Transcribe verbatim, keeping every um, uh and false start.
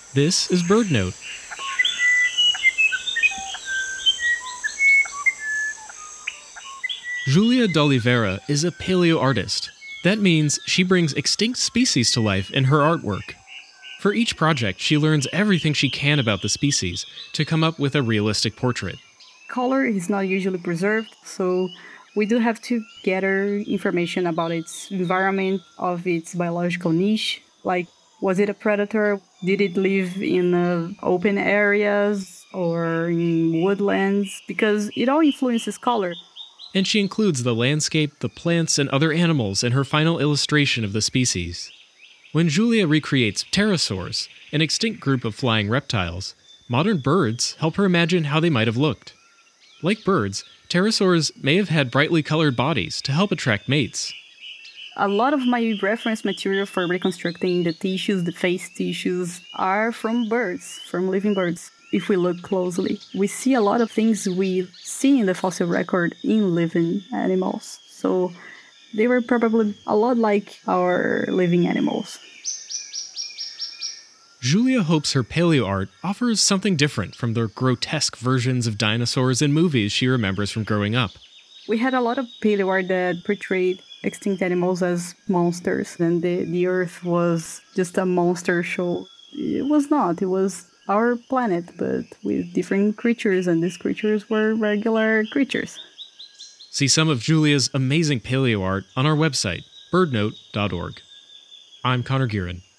This is BirdNote. Julia d'Oliveira is a paleoartist. That means she brings extinct species to life in her artwork. For each project, she learns everything she can about the species to come up with a realistic portrait. Color is not usually preserved, so we do have to gather information about its environment, of its biological niche, like was it a predator? Did it live in uh, open areas or in woodlands? Because it all influences color. And she includes the landscape, the plants, and other animals in her final illustration of the species. When Julia recreates pterosaurs, an extinct group of flying reptiles, modern birds help her imagine how they might have looked. Like birds, pterosaurs may have had brightly colored bodies to help attract mates. A lot of my reference material for reconstructing the tissues, the face tissues, are from birds, from living birds. If we look closely, we see a lot of things we see in the fossil record in living animals. So they were probably a lot like our living animals. Julia hopes her paleo art offers something different from the grotesque versions of dinosaurs in movies she remembers from growing up. We had a lot of paleo art that portrayed extinct animals as monsters, and the, the Earth was just a monster show. It was not. It was our planet, but with different creatures, and these creatures were regular creatures. See some of Julia's amazing paleo art on our website, bird note dot org. I'm Connor Gearin.